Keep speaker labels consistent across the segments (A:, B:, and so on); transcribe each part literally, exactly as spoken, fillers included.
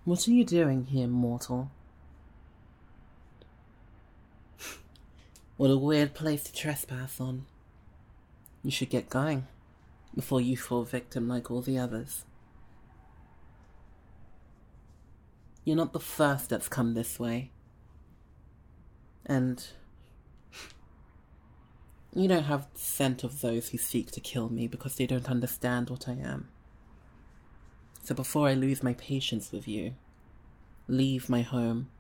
A: What are you doing here, mortal? What a weird place to trespass on. You should get going, before you fall victim like all the others. You're not the first that's come this way. And you don't have the scent of those who seek to kill me because they don't understand what I am. So before I lose my patience with you, leave my home.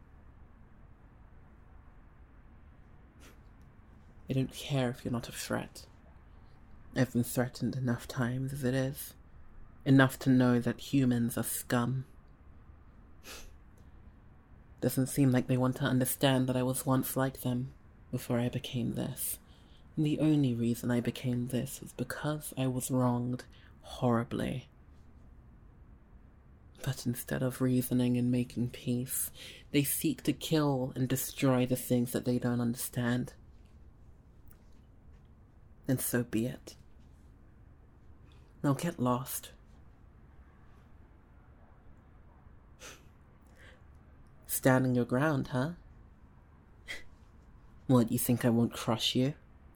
A: I don't care if you're not a threat. I've been threatened enough times as it is. Enough to know that humans are scum. Doesn't seem like they want to understand that I was once like them before I became this. And the only reason I became this was because I was wronged horribly. But instead of reasoning and making peace, they seek to kill and destroy the things that they don't understand. And so be it. Now get lost. Standing your ground, huh? What, you think I won't crush you?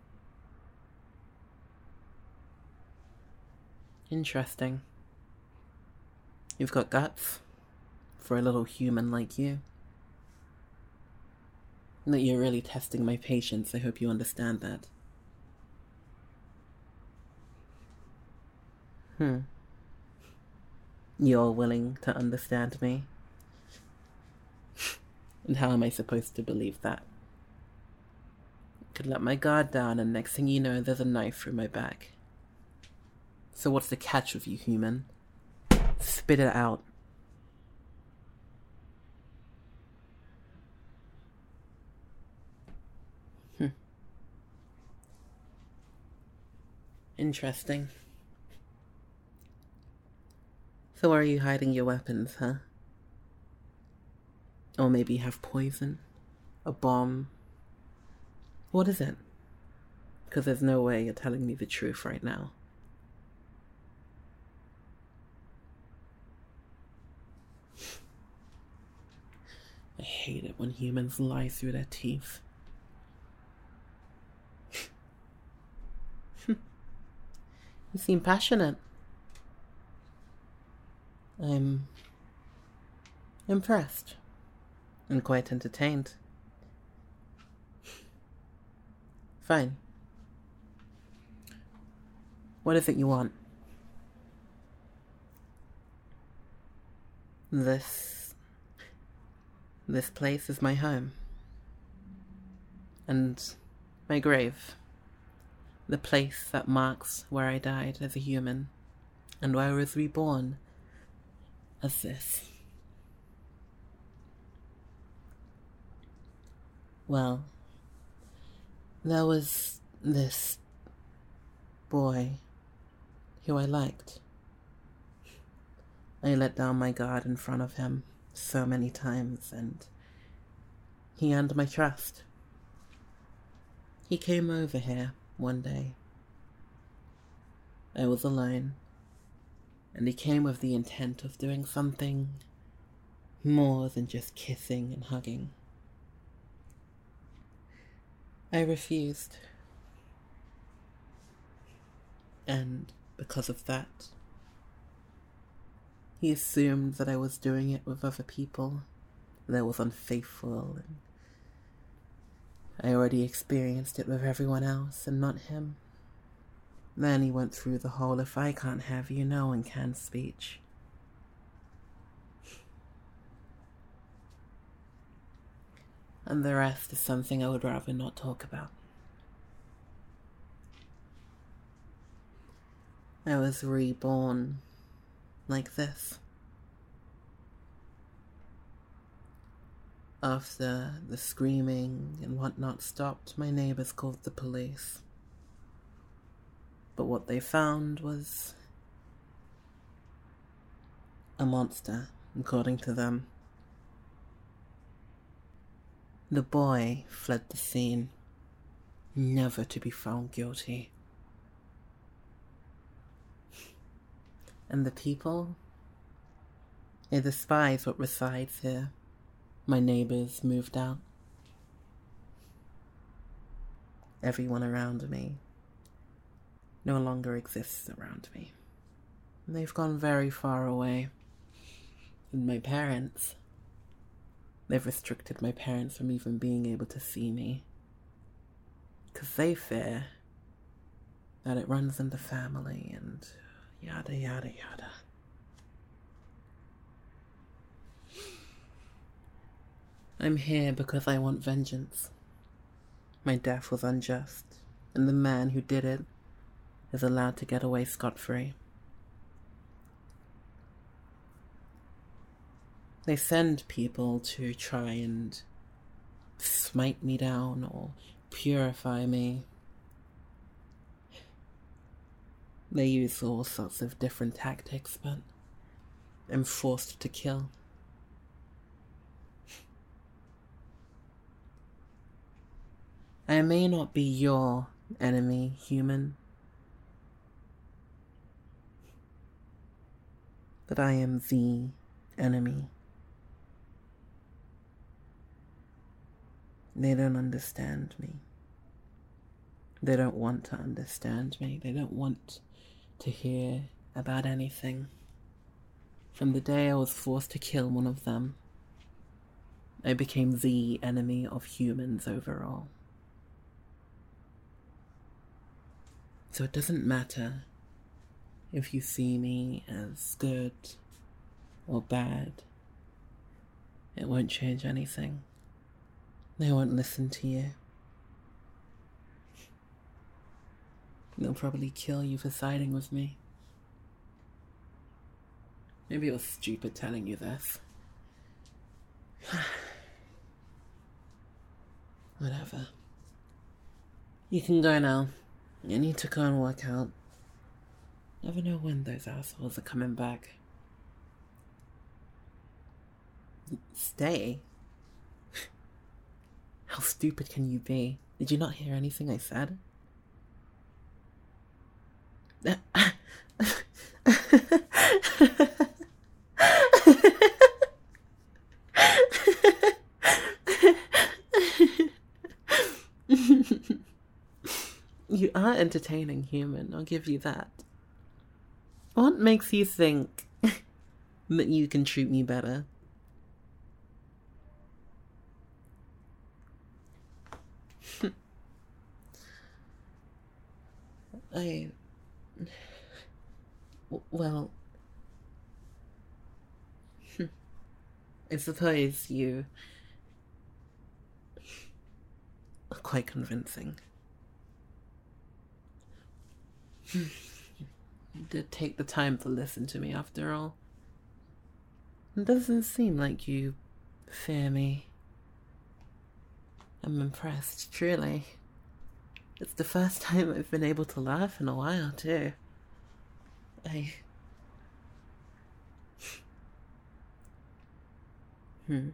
A: Interesting. You've got guts for a little human like you. That you're really testing my patience, I hope you understand that. Hmm. You're willing to understand me? And how am I supposed to believe that? I could let my guard down and next thing you know there's a knife through my back. So what's the catch with you, human? Spit it out. Hmm. Interesting. So where are you hiding your weapons, huh? Or maybe you have poison? A bomb? What is it? Because there's no way you're telling me the truth right now. I hate it when humans lie through their teeth. You seem passionate. I'm impressed and quite entertained. Fine. What is it you want? This... This place is my home. And my grave. The place that marks where I died as a human, and where I was reborn as this. Well, there was this boy who I liked. I let down my guard in front of him so many times, and he earned my trust. He came over here one day. I was alone, and he came with the intent of doing something more than just kissing and hugging. I refused. And because of that, he assumed that I was doing it with other people, that I was unfaithful, and I already experienced it with everyone else and not him. Then he went through the whole "if I can't have you, no one can" speech. And the rest is something I would rather not talk about. I was reborn like this. After the screaming and whatnot stopped, my neighbors called the police. But what they found was a monster, according to them. The boy fled the scene, never to be found guilty. And the people, I despise what resides here. My neighbors moved out. Everyone around me no longer exists around me. They've gone very far away. And my parents, they've restricted my parents from even being able to see me. Because they fear that it runs in the family and yada yada yada. I'm here because I want vengeance. My death was unjust, and the man who did it is allowed to get away scot-free. They send people to try and smite me down or purify me. They use all sorts of different tactics, but I'm forced to kill. I may not be your enemy, human, but I am the enemy. They don't understand me. They don't want to understand me. They don't want to hear about anything. From the day I was forced to kill one of them, I became the enemy of humans overall. So it doesn't matter if you see me as good or bad. It won't change anything. They won't listen to you. They'll probably kill you for siding with me. Maybe it was stupid telling you this. Whatever. You can go now. You need to go and work out. Never know when those assholes are coming back. Stay? How stupid can you be? Did you not hear anything I said? You are entertaining, human. I'll give you that. What makes you think that you can treat me better? I... Well... I suppose you are quite convincing. You did take the time to listen to me after all. It doesn't seem like you fear me. I'm impressed, truly. It's the first time I've been able to laugh in a while, too. I... Hmm.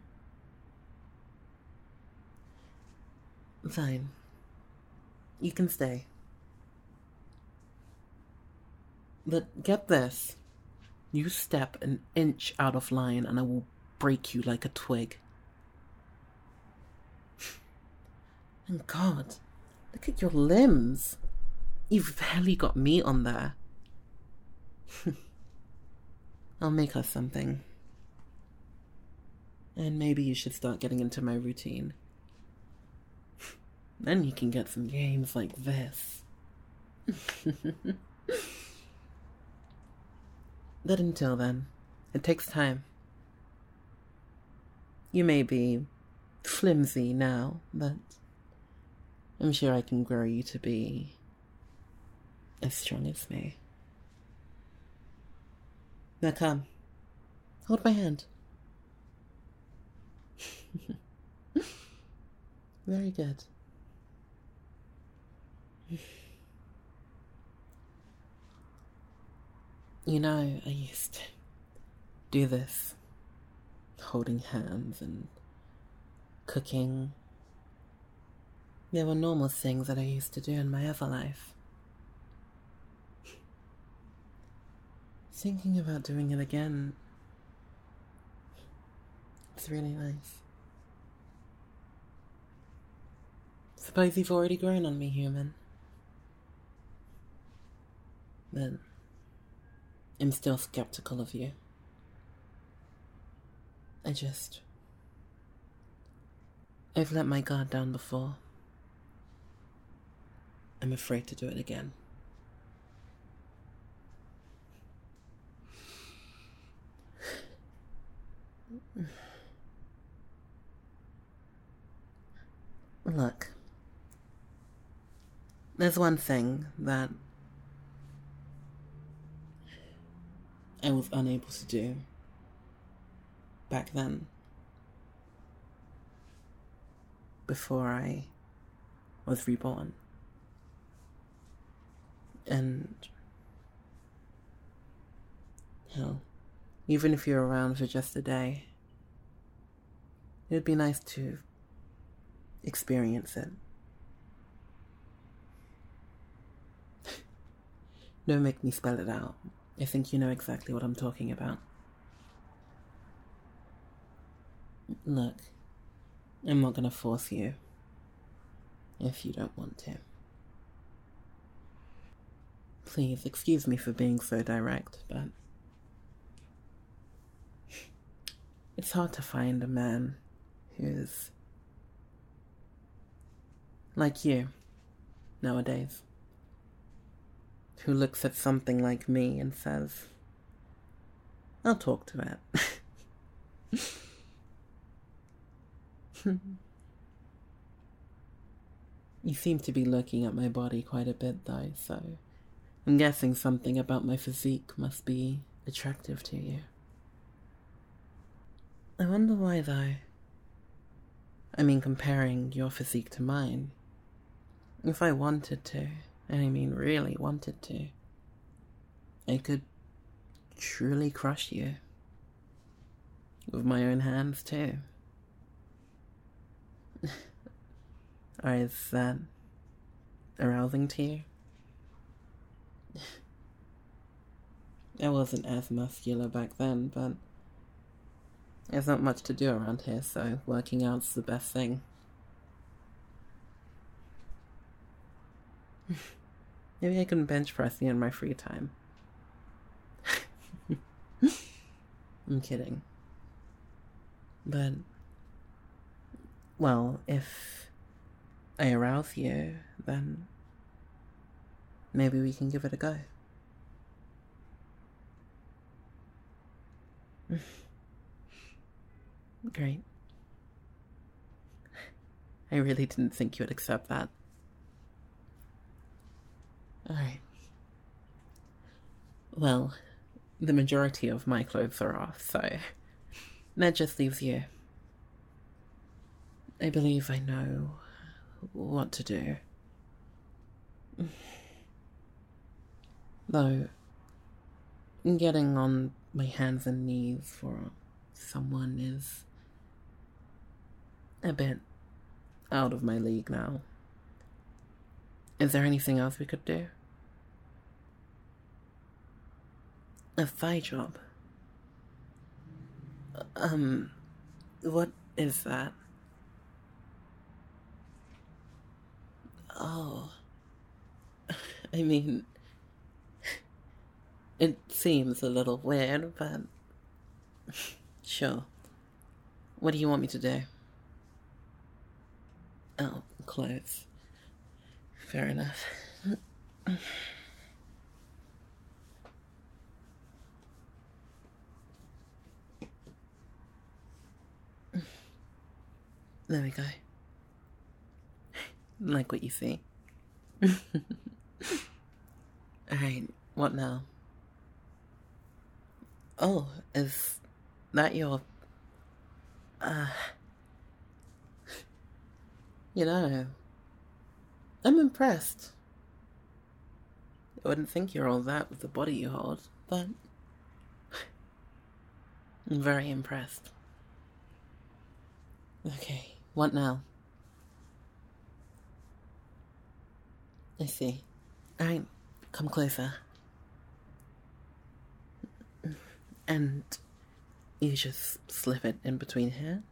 A: Fine. You can stay. But get this. You step an inch out of line and I will break you like a twig. And God, look at your limbs. You've barely got meat on there. I'll make us something. And maybe you should start getting into my routine. Then you can get some games like this. But until then, it takes time. You may be flimsy now, but I'm sure I can grow you to be as strong as me. Now come, hold my hand. Very good. You know, I used to do this, holding hands and cooking. They were normal things that I used to do in my other life. Thinking about doing it again That's really nice. Suppose you've already grown on me, human. Then I'm still skeptical of you. I just... I've let my guard down before. I'm afraid to do it again. Look, there's one thing that I was unable to do back then, before I was reborn. And, hell, even if you're around for just a day, it would be nice to experience it. Don't make me spell it out. I think you know exactly what I'm talking about. Look, I'm not gonna force you if you don't want to. Please, excuse me for being so direct, but it's hard to find a man who's like you nowadays, who looks at something like me and says, I'll talk to it. You seem to be looking at my body quite a bit though, so I'm guessing something about my physique must be attractive to you. I wonder why though. I mean, comparing your physique to mine, if I wanted to, and I mean really wanted to, I could truly crush you. With my own hands too. Or is that arousing to you? I wasn't as muscular back then, but there's not much to do around here, so working out's the best thing. Maybe I can bench press you in my free time. I'm kidding. But, well, if I arouse you, then maybe we can give it a go. Great. I really didn't think you would accept that. Alright. Well, the majority of my clothes are off, so that just leaves you. I believe I know what to do. Though, getting on my hands and knees for someone is a bit out of my league now. Is there anything else we could do? A thigh job? Um, what is that? Oh, I mean, it seems a little weird, but sure. What do you want me to do? Oh, clothes. Fair enough. There we go. Like what you see. Alright, what now? Oh, is that your... Uh... You know, I'm impressed. I wouldn't think you're all that with the body you hold, but I'm very impressed. Okay, what now? I see. Alright, come closer. And you just slip it in between here?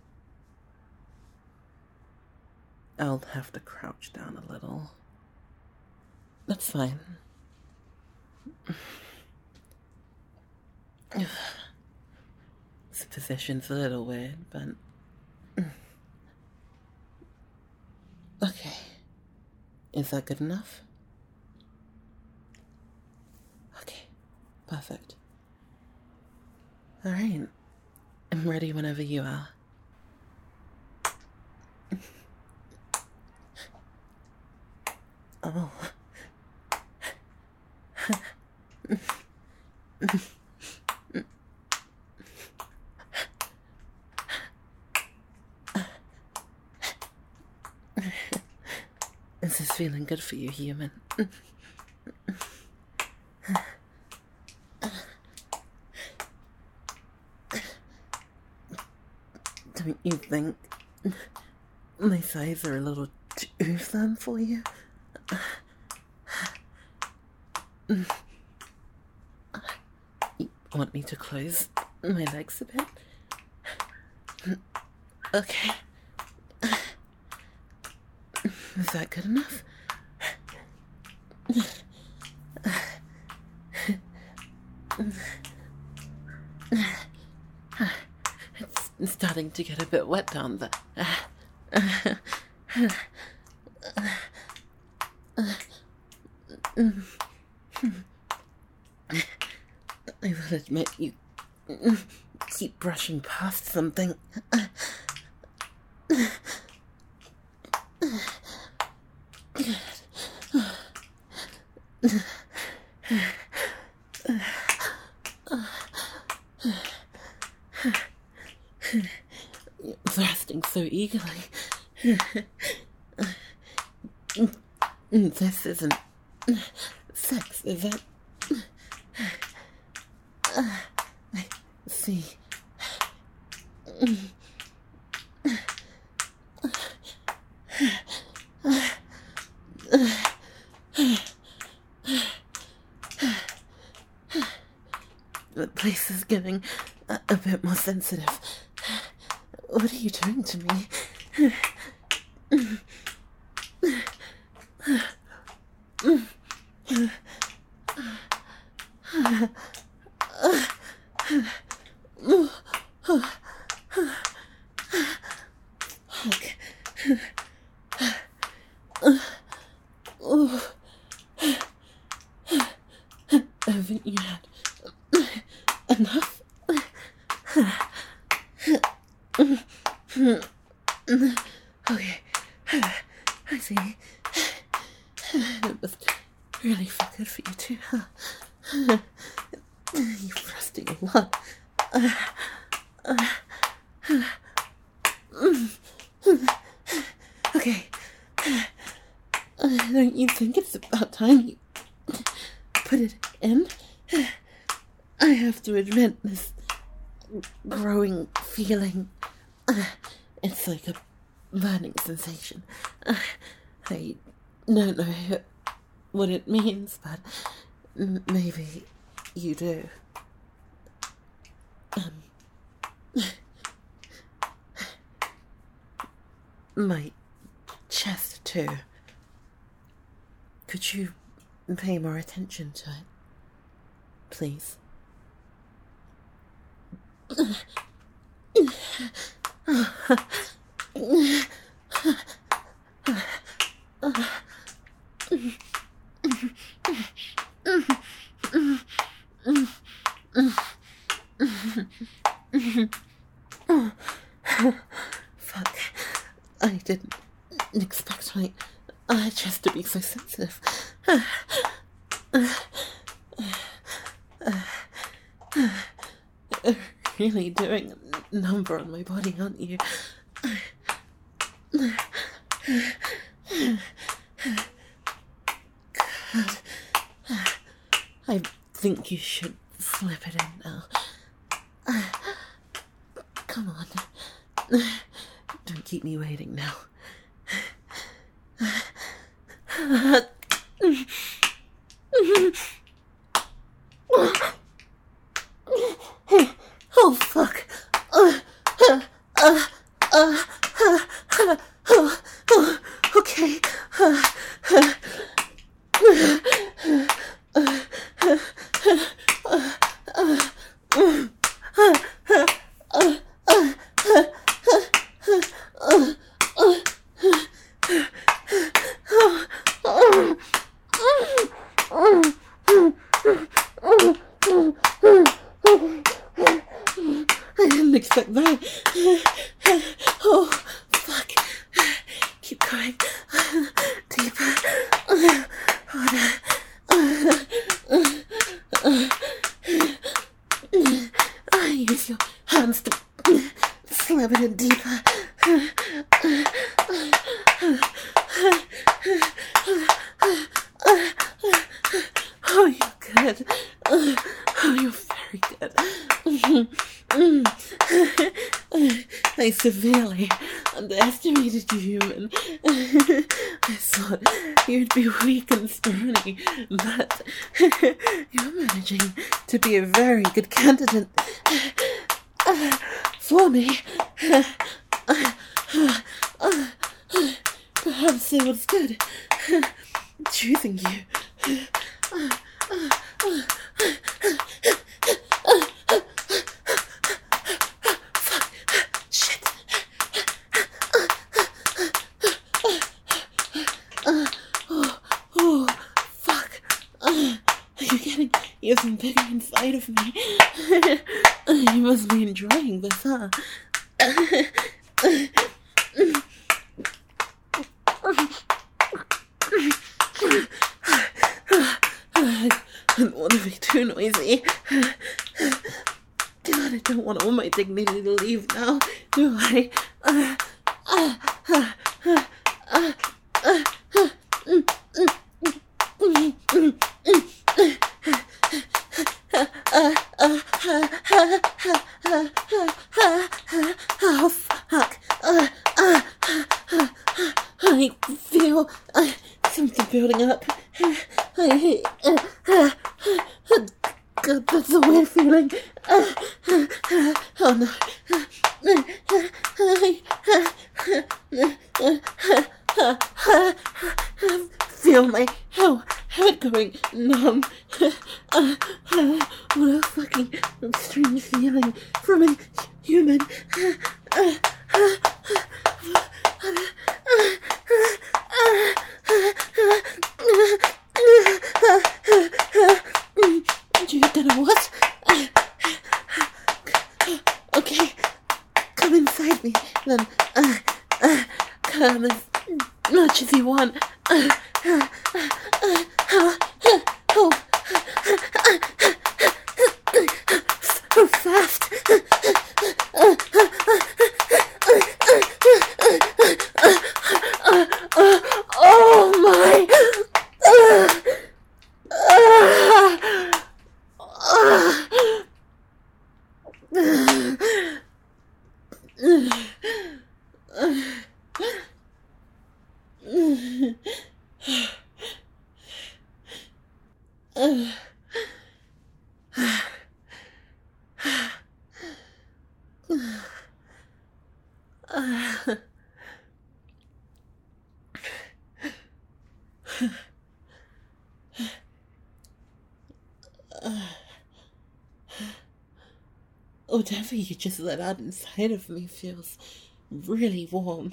A: I'll have to crouch down a little. That's fine. This position's a little weird, but... Okay. Is that good enough? Okay. Perfect. Alright. I'm ready whenever you are. Oh. Is this feeling good for you, human? Don't you think my thighs are a little too firm for you? You want me to close my legs a bit? Okay. Is that good enough? It's starting to get a bit wet down there. I will admit you keep brushing past something. You're thrusting so eagerly. This isn't sex, is it? I see. The place is getting a, a bit more sensitive. What are you doing to me? Haven't you had enough? Okay, I see. It must really feel good for you too, huh? You're thrusting a lot. Okay. Don't you think it's about time you put it in? I have to admit, this growing feeling, it's like a burning sensation. I don't know what it means, but maybe you do. Um, my chest too. Could you pay more attention to it, please? Fuck. I didn't expect my uh, chest to be so sensitive. Really doing a number on my body, aren't you? God. I think you should slip it in now. Come on. Don't keep me waiting now. Oh, fuck. uh, uh, uh, uh, oh, oh, okay. Uh, uh, uh, uh, uh, uh, uh, uh, I didn't expect that. Oh, fuck. Keep going. Deeper. Harder. Use your hands to slam it in deeper. Oh, you're good. Oh, you're very good. I severely underestimated you, human. I thought you'd be weak and scrawny, but you're managing to be a very good candidate for me. Perhaps it was good choosing you. Even bigger inside of me. You must be enjoying this, huh? I don't want to be too noisy. God, I don't want all my dignity to leave now, do I? Uh, uh, uh, uh, uh, uh, uh, oh, fuck. Uh, uh, uh, I feel uh, something building up. I, uh, uh, uh, God, that's a weird feeling. Uh, uh, uh, oh no. I feel my oh, head going numb. Uh, uh, what a fucking strange feeling from a human. You're gonna what? Okay, come inside me, then. Uh, uh, come as much as you want. Uh, uh, uh, uh, uh, oh, so fast. Oh my. Whatever you just let out inside of me feels really warm.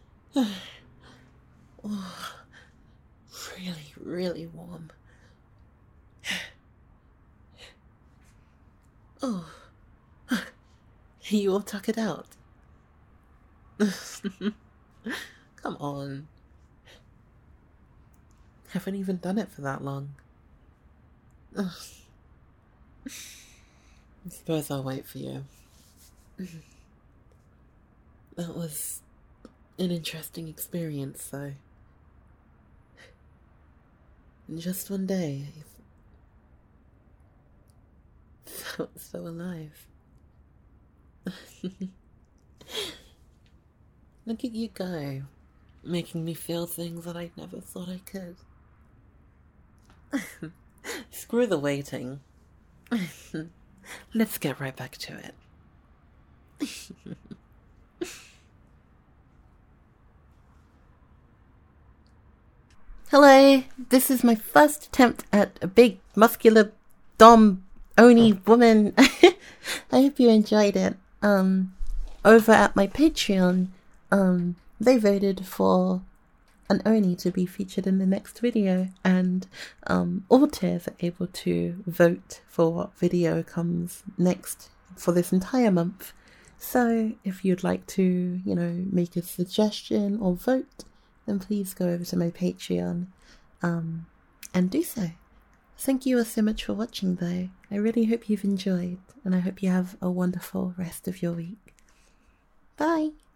A: Oh, really, really warm. Oh, you all tuck it out. Come on. Haven't even done it for that long. I suppose I'll wait for you. That was an interesting experience, though. In just one day, I felt so alive. Look at you go, making me feel things that I never thought I could. Screw the waiting. Let's get right back to it. Hello, this is my first attempt at a big, muscular, dom, oni woman. I hope you enjoyed it. Um, over at my Patreon, um, they voted for an oni to be featured in the next video, and um, all tiers are able to vote for what video comes next for this entire month. So if you'd like to, you know, make a suggestion or vote, then please go over to my Patreon um, and do so. Thank you all so much for watching though. I really hope you've enjoyed, and I hope you have a wonderful rest of your week. Bye!